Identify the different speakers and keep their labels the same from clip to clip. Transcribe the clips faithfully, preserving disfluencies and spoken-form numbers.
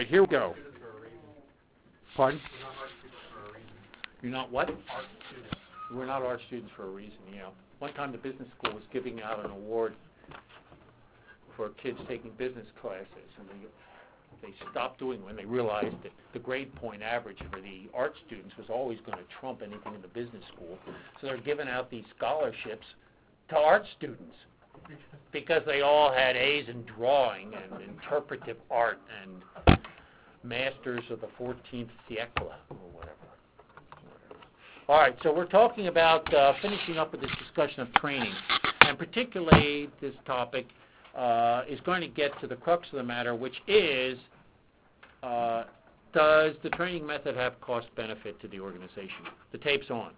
Speaker 1: Here we go. Pardon? You're not what? We're not art students for a reason, you know. One time the business school was giving out an award for kids taking business classes, and they, they stopped doing it when they realized that the grade point average for the art students was always going to trump anything in the business school. So they're giving out these scholarships to art students because they all had A's in drawing and interpretive art and masters of the fourteenth siècle or whatever. All right, so we're talking about uh, finishing up with this discussion of training, and particularly this topic uh, is going to get to the crux of the matter, which is, uh, does the training method have cost benefit to the organization? The tape's on.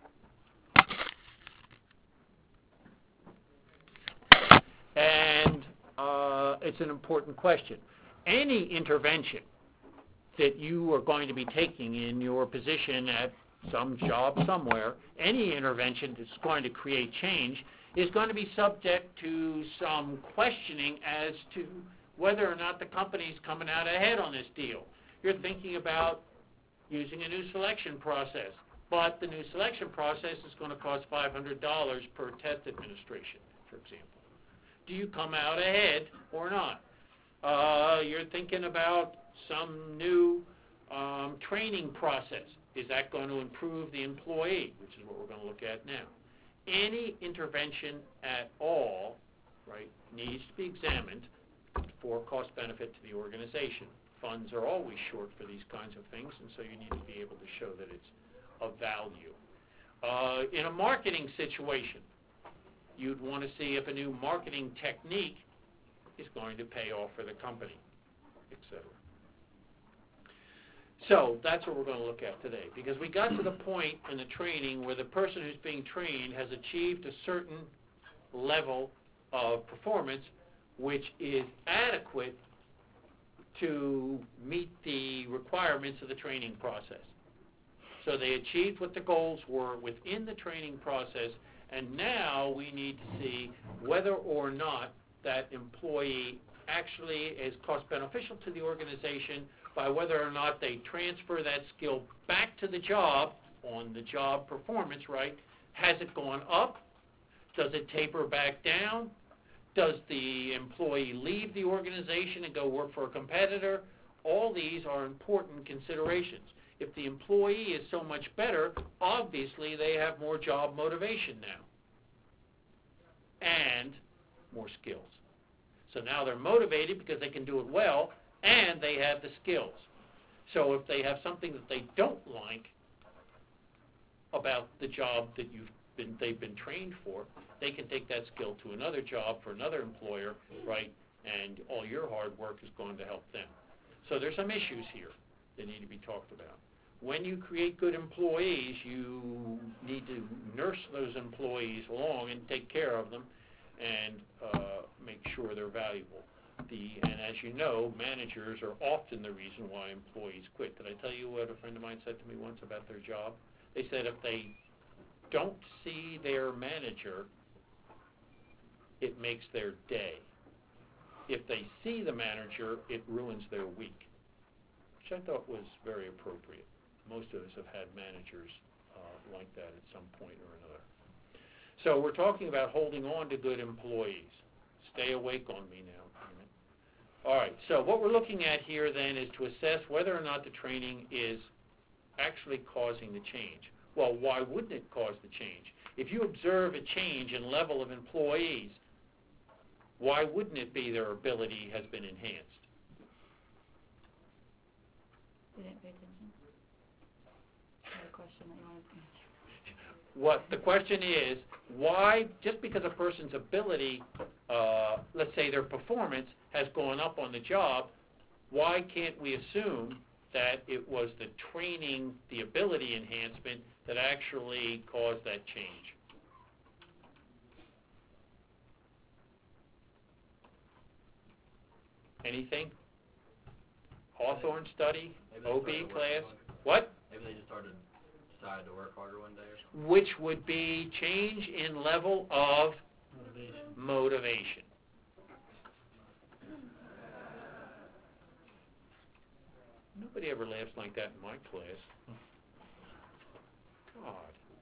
Speaker 1: And uh, it's an important question. Any intervention that you are going to be taking in your position at some job somewhere, any intervention that's going to create change is going to be subject to some questioning as to whether or not the company's coming out ahead on this deal. You're thinking about using a new selection process, but the new selection process is going to cost five hundred dollars per test administration, for example. Do you come out ahead or not? Uh, you're thinking about some new um, training process. Is that going to improve the employee, which is what we're going to look at now? Any intervention at all, right, needs to be examined for cost benefit to the organization. Funds are always short for these kinds of things, and so you need to be able to show that it's of value. Uh, in a marketing situation, you'd want to see if a new marketing technique is going to pay off for the company, et cetera. So that's what we're going to look at today, because we got to the point in the training where the person who's being trained has achieved a certain level of performance which is adequate to meet the requirements of the training process. So they achieved what the goals were within the training process, and now we need to see whether or not that employee actually is cost beneficial to the organization by whether or not they transfer that skill back to the job on the job performance, right? Has it gone up? Does it taper back down? Does the employee leave the organization and go work for a competitor? All these are important considerations. If the employee is so much better, obviously they have more job motivation now and more skills. So now they're motivated because they can do it well, and they have the skills. So if they have something that they don't like about the job that you've been, they've been trained for, they can take that skill to another job for another employer, right? And all your hard work is going to help them. So there's some issues here that need to be talked about. When you create good employees, you need to nurse those employees along and take care of them and uh, make sure they're valuable. The, and as you know, managers are often the reason why employees quit. Did I tell you what a friend of mine said to me once about their job? They said if they don't see their manager, it makes their day. If they see the manager, it ruins their week, which I thought was very appropriate. Most of us have had managers uh, like that at some point or another. So we're talking about holding on to good employees. Stay awake on me now. All right, so what we're looking at here then is to assess whether or not the training is actually causing the change. Well, why wouldn't it cause the change? If you observe a change in level of employees, why wouldn't it be their ability has been enhanced?
Speaker 2: You didn't pay attention? I had a question that you wanted to answer.
Speaker 1: What the question is, why, just because a person's ability, uh, let's say their performance, has gone up on the job, why can't we assume that it was the training, the ability enhancement that actually caused that change? Anything? Hawthorne study? O B class? What?
Speaker 3: Maybe they just started, decided to work harder one day or something.
Speaker 1: Which would be change in level of
Speaker 3: Motivation.
Speaker 1: motivation. Nobody ever laughs like that in my class. God.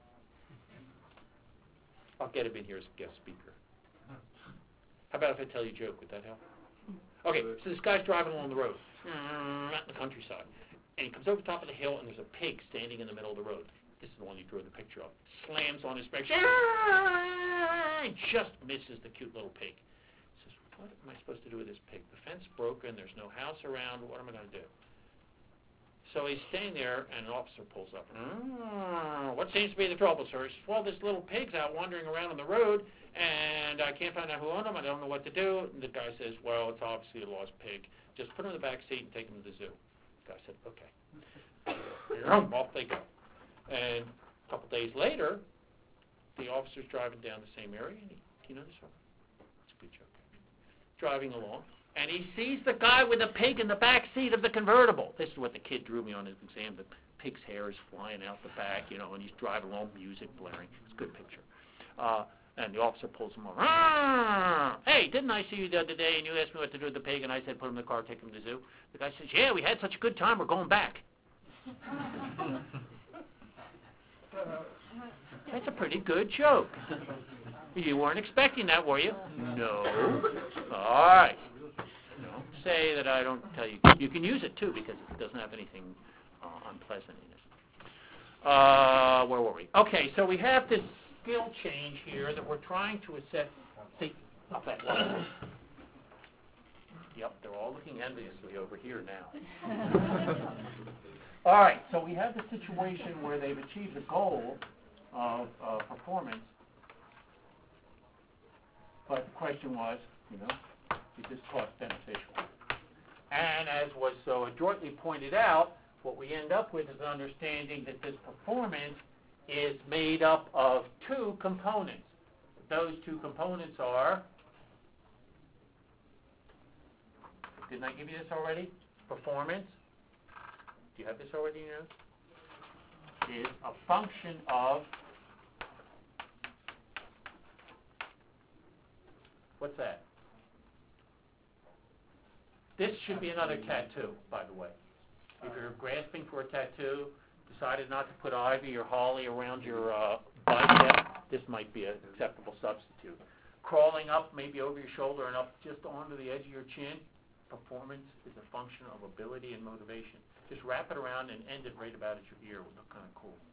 Speaker 1: I'll get him in here as a guest speaker. How about if I tell you a joke? Would that help? Okay, so this guy's driving along the road, out in the countryside, and he comes over the top of the hill, and there's a pig standing in the middle of the road. This is the one you drew the picture of. Slams on his brakes, and just misses the cute little pig. He says, what am I supposed to do with this pig? The fence broken, there's no house around, what am I going to do? So he's staying there, and an officer pulls up. Mm, what seems to be the trouble, sir? He says, well, this little pig's out wandering around on the road, and I can't find out who owned him. I don't know what to do. And the guy says, well, it's obviously a lost pig. Just put him in the back seat and take him to the zoo. The guy said, okay. Off they go. And a couple days later, the officer's driving down the same area, and he, do you know this one? It's a good joke. Driving along, and he sees the guy with the pig in the back seat of the convertible. This is what the kid drew me on his exam. The pig's hair is flying out the back, you know, and he's driving along, music blaring. It's a good picture. Uh, and the officer pulls him over. Ah! Hey, didn't I see you the other day, and you asked me what to do with the pig, and I said put him in the car, take him to the zoo? The guy says, yeah, we had such a good time, we're going back. That's a pretty good joke. You weren't expecting that, were you? No. All right. Don't say that I don't tell you. You can use it, too, because it doesn't have anything uh, unpleasant in it. Uh, where were we? Okay, so we have this skill change here that we're trying to assess. See, up that wall. Yep, they're all looking enviously over here now. All right, so we have the situation where they've achieved the goal of uh, performance, but the question was, you know, is this cost beneficial? And as was so adroitly pointed out, what we end up with is an understanding that this performance is made up of two components. Those two components are, didn't I give you this already? Performance. Do you have this already in your notes? Is a function of, what's that? This should be another tattoo, by the way. If you're grasping for a tattoo, decided not to put ivy or holly around your uh, bicep, this might be an acceptable substitute. Crawling up, maybe over your shoulder and up just onto the edge of your chin, performance is a function of ability and motivation. Just wrap it around and end it right about at your ear. It would look kind of cool.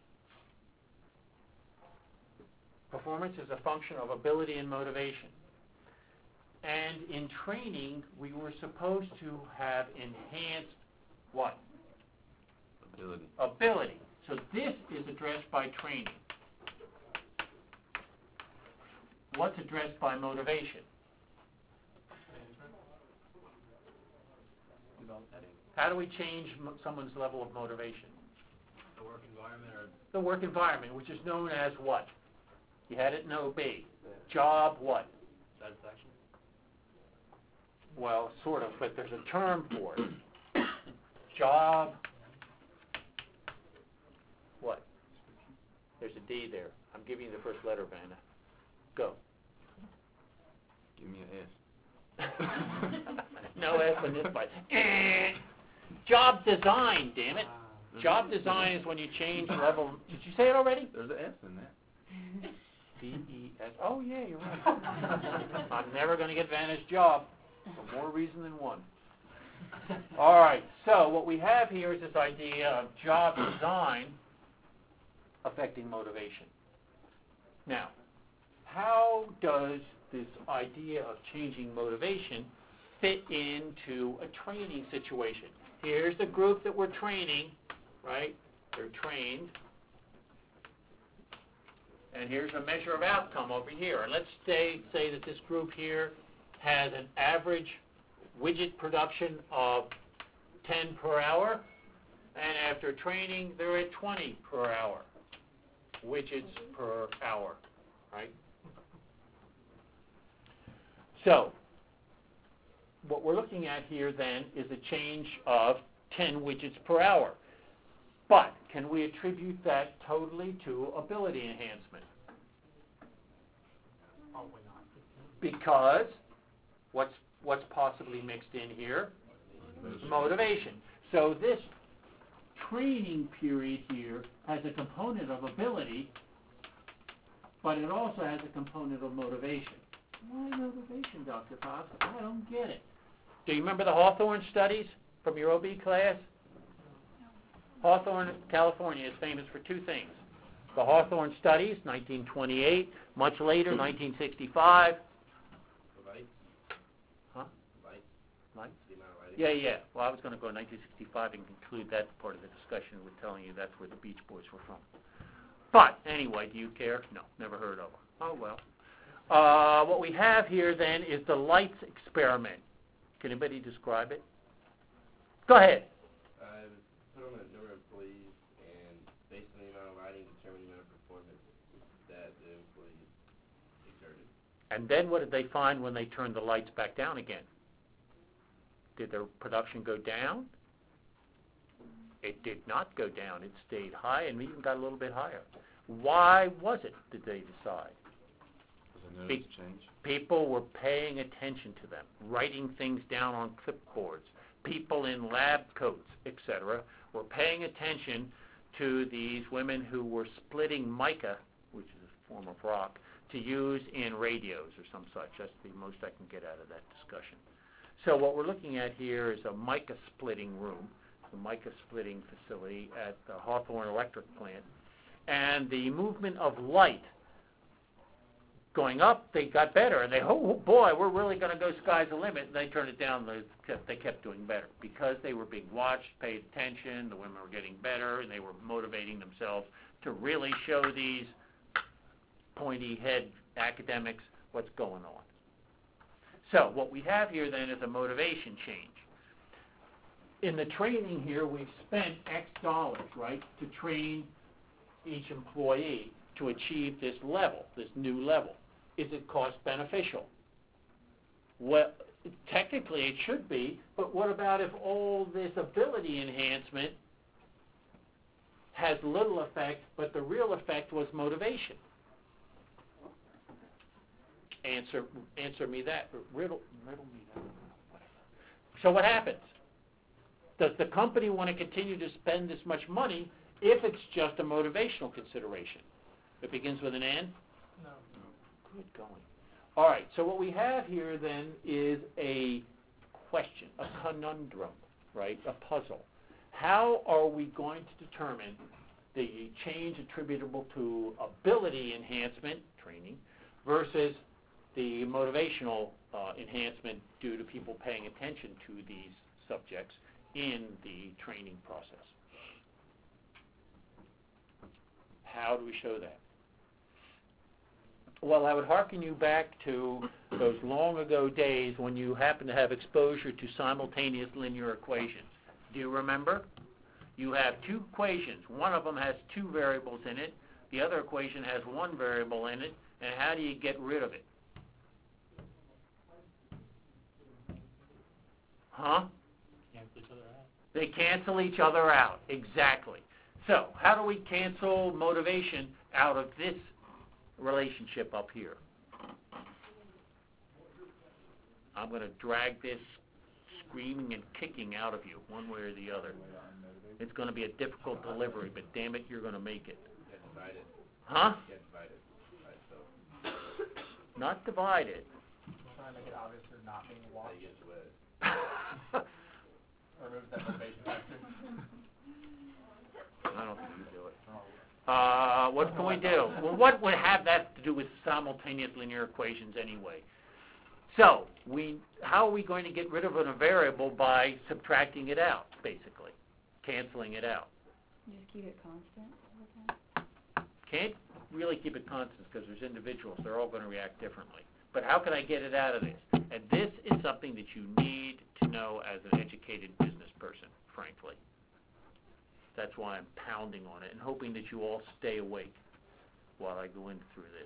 Speaker 1: Performance is a function of ability and motivation. And in training, we were supposed to have enhanced what?
Speaker 3: Ability.
Speaker 1: Ability. So this is addressed by training. What's addressed by motivation? How do we change mo- someone's level of motivation?
Speaker 3: The work environment or
Speaker 1: The work environment, which is known as what? You had it in O B. Job what?
Speaker 3: satisfaction?
Speaker 1: Well, sort of, but there's a term for it. Job what? There's a D there. I'm giving you the first letter, Vanna. Go.
Speaker 3: Give me an S.
Speaker 1: No S on this part. Job design, damn it. Job design is when you change level. Did you say it already?
Speaker 3: There's an S in there.
Speaker 1: D E S. Oh, yeah, you're right. I'm never going to get Vanna's job for more reason than one. All right, so what we have here is this idea of job design affecting motivation. Now, how does this idea of changing motivation fit into a training situation? Here's the group that we're training, right? They're trained. And here's a measure of outcome over here. And let's say, say that this group here has an average widget production of ten per hour, and after training, they're at twenty per hour, widgets per hour, right? So, what we're looking at here then is a change of ten widgets per hour. But can we attribute that totally to ability enhancement?
Speaker 4: Probably not.
Speaker 1: Because what's what's possibly mixed in here? Motivation.
Speaker 4: So this training period here has a component of ability, but it also has a component of motivation. Why motivation, Doctor Fox? I don't get it.
Speaker 1: Do you remember the Hawthorne studies from your O B class? Hawthorne, California is famous for two things. The Hawthorne studies, nineteen twenty-eight, much later, nineteen sixty-five.
Speaker 3: Light?
Speaker 1: Huh?
Speaker 3: Light?
Speaker 1: Light?
Speaker 3: The amount of lighting?
Speaker 1: Yeah, yeah. Well, I was going to go to nineteen sixty-five and conclude that part of the discussion with telling you that's where the Beach Boys were from. But, anyway, do you care? No, never heard of them. Oh, well. Uh, what we have here, then, is the lights experiment. Can anybody describe it? Go ahead.
Speaker 5: Uh, it was put on a number of employees, and based on the amount of lighting, determine the amount of performance that the employees exerted.
Speaker 1: And then what did they find when they turned the lights back down again? Did their production go down? It did not go down. It stayed high and even got a little bit higher. Why was it, did they decide? Be- people were paying attention to them, writing things down on clipboards. People in lab coats, et cetera, were paying attention to these women who were splitting mica, which is a form of rock, to use in radios or some such. That's the most I can get out of that discussion. So what we're looking at here is a mica splitting room, the mica splitting facility at the Hawthorne Electric Plant. And the movement of light going up, they got better, and they, oh boy, we're really going to go sky's the limit, and they turned it down, they kept, they kept doing better, because they were being watched, paid attention, the women were getting better, and they were motivating themselves to really show these pointy head academics what's going on. So what we have here then is a motivation change. In the training here, we've spent X dollars, right, to train each employee to achieve this level, this new level. Is it cost beneficial? Well, technically it should be, but what about if all this ability enhancement has little effect, but the real effect was motivation? Answer, answer me that. Riddle, riddle me that. So what happens? Does the company want to continue to spend this much money if it's just a motivational consideration? It begins with an N?
Speaker 6: No.
Speaker 1: Good going. All right, so what we have here then is a question, a conundrum, right, a puzzle. How are we going to determine the change attributable to ability enhancement, training, versus the motivational uh, enhancement due to people paying attention to these subjects in the training process? How do we show that? Well, I would hearken you back to those long ago days when you happened to have exposure to simultaneous linear equations. Do you remember? You have two equations. One of them has two variables in it. The other equation has one variable in it. And how do you get rid of it? Huh?
Speaker 6: Cancel each other out.
Speaker 1: They cancel each other out. Exactly. So how do we cancel motivation out of this relationship up here? I'm going to drag this screaming and kicking out of you, one way or the other. It's going to be a difficult delivery, but damn it, you're going to make it.
Speaker 5: Get divided.
Speaker 1: Huh?
Speaker 5: Get divided. Right, so
Speaker 1: Not divided.
Speaker 6: Trying to make it obvious you're not being
Speaker 5: how
Speaker 6: watched.
Speaker 5: you get to it.
Speaker 6: Or remove that motivation factor.
Speaker 1: I don't think you do it. Uh, what can we do? Well, what would have that to do with simultaneous linear equations anyway? So, we, how are we going to get rid of a variable by subtracting it out, basically, canceling it out?
Speaker 2: You just keep it constant all the time?
Speaker 1: Can't really keep it constant because there's individuals. They're all going to react differently. But how can I get it out of this? And this is something that you need to know as an educated business person, frankly. That's why I'm pounding on it and hoping that you all stay awake while I go in through this.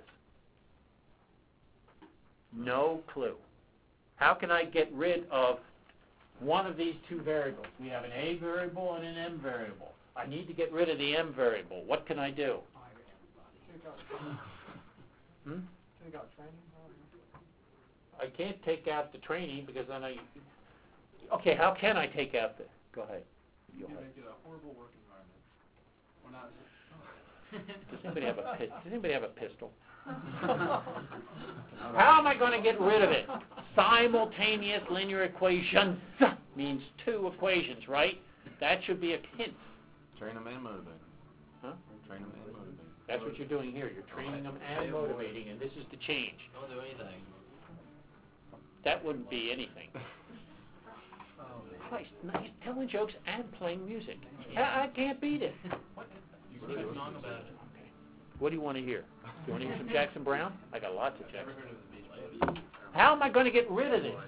Speaker 1: No clue. How can I get rid of one of these two variables? We have an A variable and an M variable. I need to get rid of the M variable. What can I do? Hmm?
Speaker 6: Take out training.
Speaker 1: I can't take out the training because then I... Okay, how can I take out the... Go ahead.
Speaker 6: you make it a horrible work environment. We're not.
Speaker 1: Does anybody have a pi- Does anybody have a pistol? How am I going to get rid of it? Simultaneous linear equations means two equations, right? That should be a hint.
Speaker 3: Train them and motivate
Speaker 1: Huh?
Speaker 3: Train them and motivate
Speaker 1: That's what you're doing here. You're training them and motivating, and this is the change.
Speaker 3: Don't do anything.
Speaker 1: That wouldn't be anything. Christ, nice telling jokes and playing music. I, I can't beat it.
Speaker 3: You sing a song about it.
Speaker 1: Okay. What do you want to hear? Do you want to hear some Jackson Brown? I got lots of
Speaker 5: Ever
Speaker 1: Jackson.
Speaker 5: heard of the Beach Boys?
Speaker 1: How am I going to get rid of this?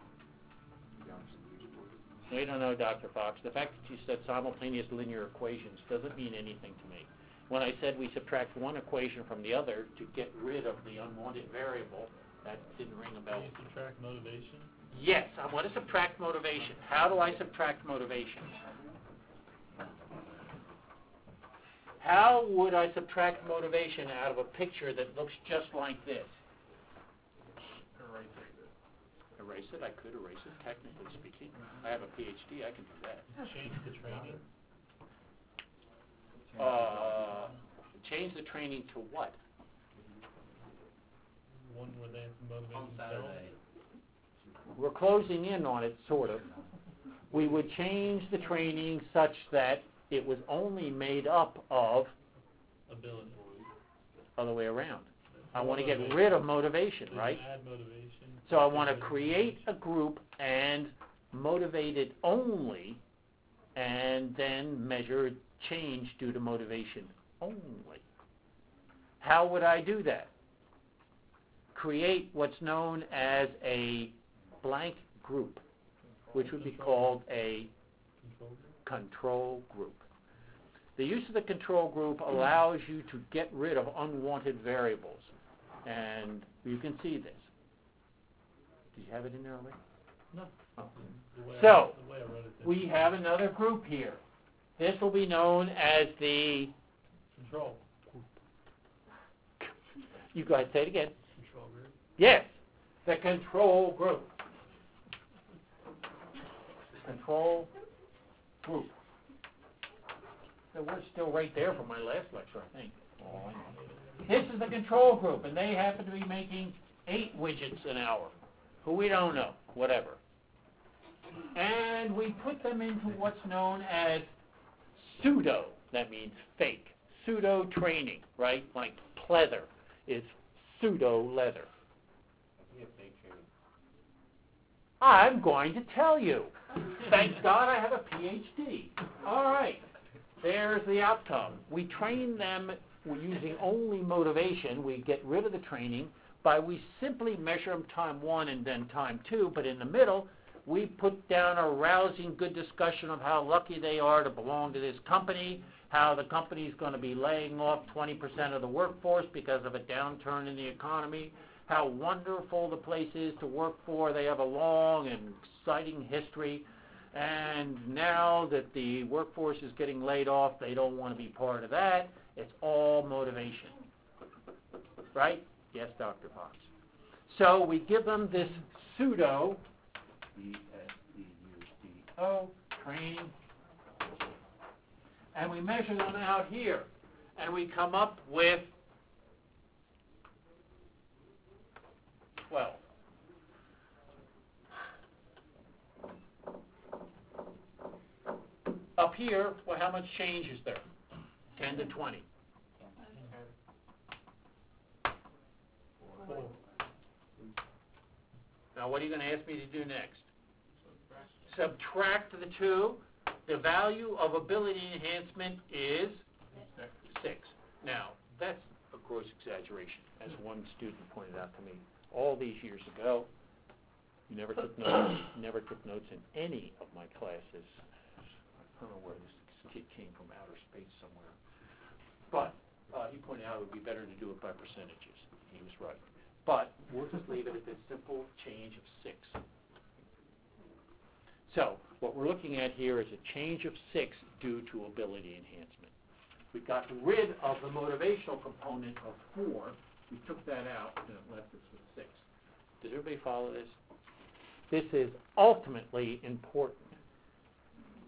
Speaker 1: We don't know, Doctor Fox. The fact that you said simultaneous linear equations doesn't mean anything to me. When I said we subtract one equation from the other to get rid of the unwanted variable, that didn't ring a bell.
Speaker 6: Can you subtract motivation?
Speaker 1: Yes, I want to subtract motivation. How do I subtract motivation? How would I subtract motivation out of a picture that looks just like this?
Speaker 6: Erase it.
Speaker 1: Erase it? I could erase it, technically speaking. I have a P H D, I can do that.
Speaker 6: Change the training.
Speaker 1: Uh, change the training to what?
Speaker 6: One where they have to motivate
Speaker 3: On
Speaker 6: themselves.
Speaker 3: Saturday.
Speaker 1: We're closing in on it, sort of. We would change the training such that it was only made up of
Speaker 6: Ability.
Speaker 1: other way around. I want to get rid of motivation,
Speaker 6: So you
Speaker 1: right?
Speaker 6: add motivation.
Speaker 1: So I want to create a group and motivate it only, and then measure change due to motivation only. How would I do that? Create what's known as a blank group, which would be called a
Speaker 6: Control group.
Speaker 1: control group. The use of the control group allows you to get rid of unwanted variables, and you can see this. Did you have it in there already?
Speaker 6: No.
Speaker 1: Oh.
Speaker 6: The way I-
Speaker 1: So,
Speaker 6: the way I wrote it.
Speaker 1: we have another group here. This will be known as the,
Speaker 6: Control.
Speaker 1: you go ahead, say it again.
Speaker 6: Control group.
Speaker 1: Yes, the control group. Control group. The word's still right there from my last lecture, I think. Oh, I know. This is the control group, and they happen to be making eight widgets an hour. Who we don't know, whatever. And we put them into what's known as pseudo, that means fake, pseudo training, right? Like pleather is pseudo leather.
Speaker 5: I think it's fake training.
Speaker 1: I'm going to tell you. Thank God I have a P H D. All right. There's the outcome. We train them using only motivation. We get rid of the training by we simply measure them time one and then time two, but in the middle, we put down a rousing good discussion of how lucky they are to belong to this company, how the company is going to be laying off twenty percent of the workforce because of a downturn in the economy, how wonderful the place is to work for. They have a long and exciting history, and now that the workforce is getting laid off, they don't want to be part of that. It's all motivation. Right? Yes, Doctor Fox. So we give them this pseudo, E S D U D O, training, and we measure them out here, and we come up with twelve. Up here, well, how much change is there? ten to twenty.
Speaker 6: Four.
Speaker 1: Now, what are you going to ask me to do next? Subtract the two. The value of ability enhancement is six. Now, that's a gross exaggeration, as one student pointed out to me all these years ago. You never took notes, never took notes in any of my classes. I don't know where this kid came from, outer space somewhere. But uh, he pointed out it would be better to do it by percentages. He was right. But we'll just leave it at this simple change of six. So what we're looking at here is a change of six due to ability enhancement. We got rid of the motivational component of four. We took that out and it left us with six. Does everybody follow this? This is ultimately important. It's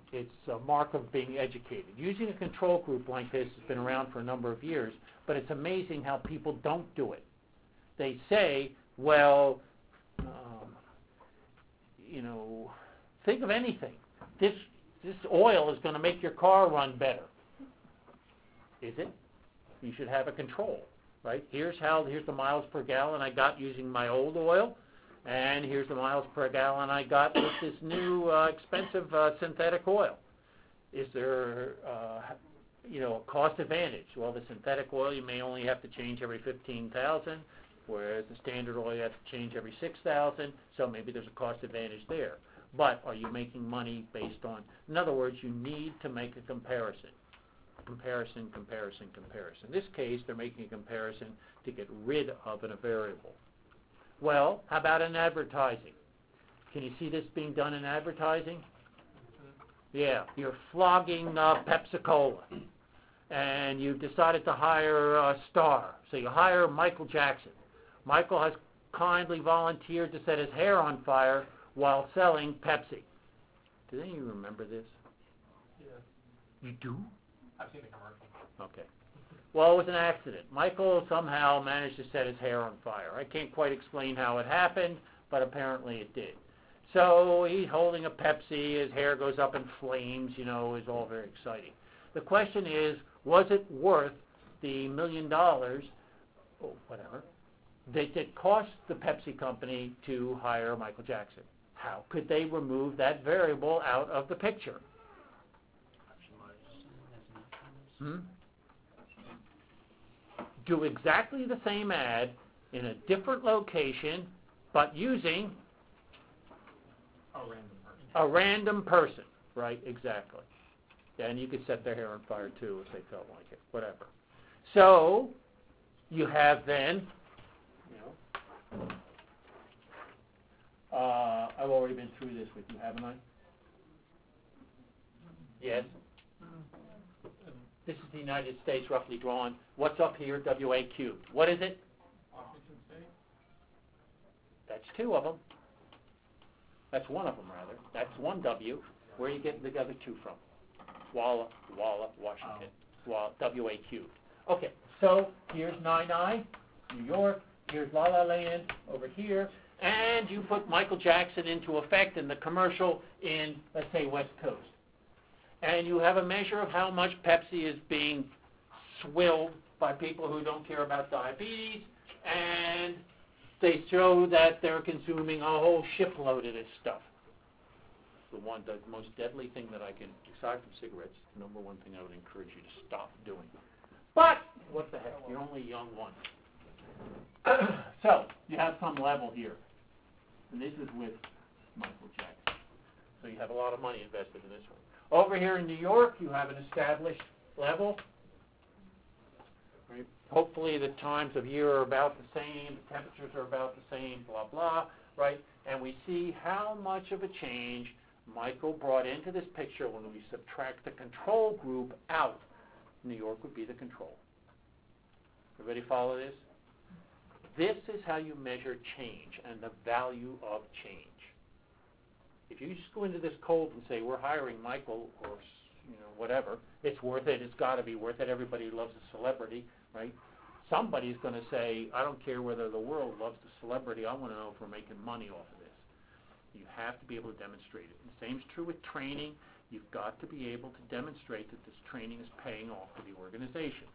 Speaker 1: it's a mark of being educated. Using a control group like this has been around for a number of years, but it's amazing how people don't do it. They say, well, um, you know, think of anything. This this oil is going to make your car run better. Is it? You should have a control, right? Here's how. Here's the miles per gallon I got using my old oil, and here's the miles per gallon I got with this new uh, expensive uh, synthetic oil. Is there, uh, you know, a cost advantage? Well, the synthetic oil you may only have to change every fifteen thousand, whereas the standard oil you have to change every six thousand. So maybe there's a cost advantage there. But are you making money based on? In other words, you need to make a comparison. Comparison, comparison, comparison. In this case, they're making a comparison to get rid of a variable. Well, how about in advertising? Can you see this being done in advertising? Yeah, you're flogging uh, Pepsi-Cola, and you've decided to hire a star. So you hire Michael Jackson. Michael has kindly volunteered to set his hair on fire while selling Pepsi. Do any of you remember this?
Speaker 6: Yeah.
Speaker 1: You do?
Speaker 6: I've seen the commercial.
Speaker 1: Okay. Well, it was an accident. Michael somehow managed to set his hair on fire. I can't quite explain how it happened, but apparently it did. So he's holding a Pepsi, his hair goes up in flames, you know, it's all very exciting. The question is, was it worth the million dollars, or whatever, that it cost the Pepsi company to hire Michael Jackson? How could they remove that variable out of the picture? Hmm? Do exactly the same ad in a different location, but using
Speaker 6: A random person.
Speaker 1: a random person. Right, exactly. Yeah, and you could set their hair on fire too if they felt like it, whatever. So, you have then, you know, uh, I've already been through this with you, haven't I? Yes? This is the United States roughly drawn. What's up here? W A cubed. What is it?
Speaker 6: Washington State?
Speaker 1: That's two of them. That's one of them, rather. That's one W. Where are you getting the other two from? Walla, Walla, Washington. Walla, W A cubed. Okay, so here's nine nine, New York. Here's La La Land over here. And you put Michael Jackson into effect in the commercial in, let's say, West Coast. And you have a measure of how much Pepsi is being swilled by people who don't care about diabetes, and they show that they're consuming a whole shipload of this stuff. The one, the most deadly thing that I can, aside from cigarettes, the number one thing I would encourage you to stop doing. But, what the heck, you're only a young one. So, you have some level here. And this is with Michael Jackson. So you have a lot of money invested in this one. Over here in New York, you have an established level. Right? Hopefully the times of year are about the same, the temperatures are about the same, blah, blah, right? And we see how much of a change Michael brought into this picture when we subtract the control group out. New York would be the control. Everybody follow this? This is how you measure change and the value of change. If you just go into this cold and say, we're hiring Michael or, you know, whatever, it's worth it, it's got to be worth it, everybody loves a celebrity, right? Somebody's going to say, I don't care whether the world loves the celebrity, I want to know if we're making money off of this. You have to be able to demonstrate it. And the same is true with training. You've got to be able to demonstrate that this training is paying off for the organization.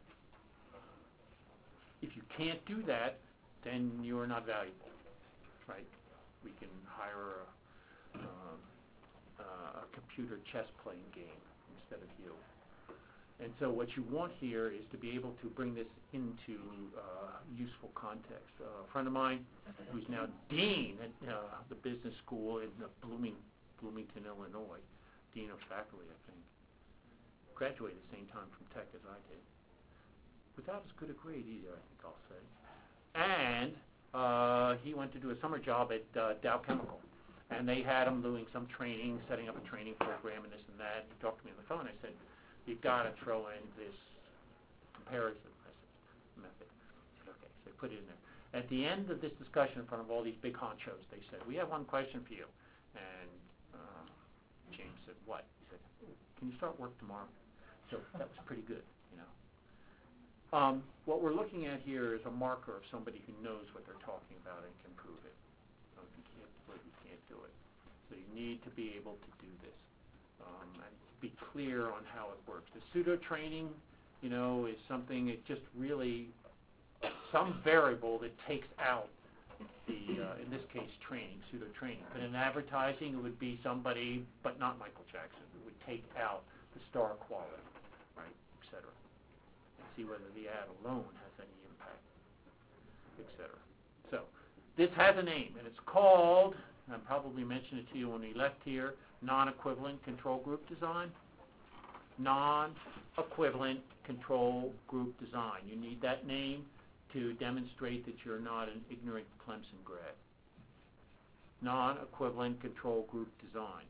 Speaker 1: If you can't do that, then you are not valuable, right? We can hire a Um, uh, a computer chess playing game instead of you. And so what you want here is to be able to bring this into uh, useful context. Uh, a friend of mine who's now dean at uh, the business school in uh, Blooming, Bloomington, Illinois, dean of faculty, I think, graduated the same time from Tech as I did. Without as good a grade either, I think I'll say. And uh, he went to do a summer job at uh, Dow Chemical. And they had him doing some training, setting up a training program and this and that. He talked to me on the phone. I said, you've got to throw in this comparison method. I said, okay. So they put it in there. At the end of this discussion in front of all these big honchos, they said, we have one question for you. And uh, James said, what? He
Speaker 4: said, can you start work tomorrow? So that was pretty good, you know. Um, what we're looking at here is a marker of somebody who knows what they're talking about and can prove it. Um, you can't do it, you can't do it. So you need to be able to do this um, and be clear on how it works. The pseudo training, you know, is something, it just really, some variable that takes out the, uh, in this case, training, pseudo training. But in advertising, it would be somebody, but not Michael Jackson, who would take out the star quality, right, et cetera, and see whether the ad alone has any impact, et cetera. So this has a name, and it's called, I probably mentioned it to you when we left here, non-equivalent control group design. Non-equivalent control group design. You need that name to demonstrate that you're not an ignorant Clemson grad. Non-equivalent control group design.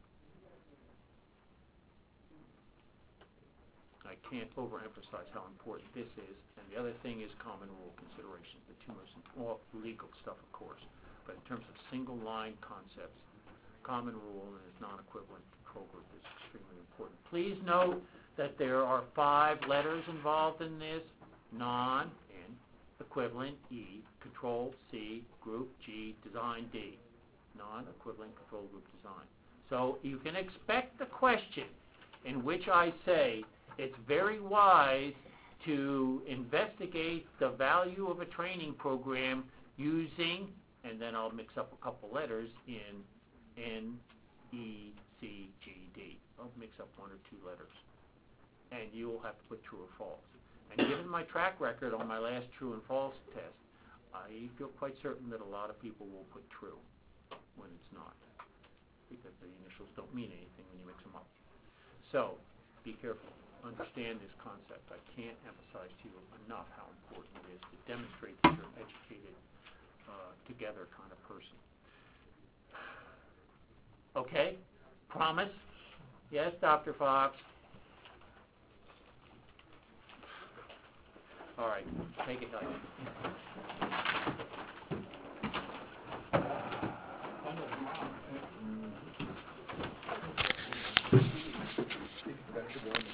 Speaker 4: I can't overemphasize how important this is. And the other thing is common rule considerations, the two most important, well, legal stuff, of course. But in terms of single line concepts, common rule and its non-equivalent control group is extremely important. Please note that there are five letters involved in this: non, N, equivalent, E, control, C, group, G, design, D. Non-equivalent control group design. So you can expect the question in which I say it's very wise to investigate the value of a training program using, and then I'll mix up a couple letters in N, E, C, G, D. I'll mix up one or two letters. And you will have to put true or false. And given my track record on my last true and false test, I feel quite certain that a lot of people will put true when it's not, because the initials don't mean anything when you mix them up. So be careful. Understand this concept. I can't emphasize to you enough how important it is to demonstrate that you're an educated, uh, together kind of person. Okay? Promise? Yes, Doctor Fox? All right. Take it, guys.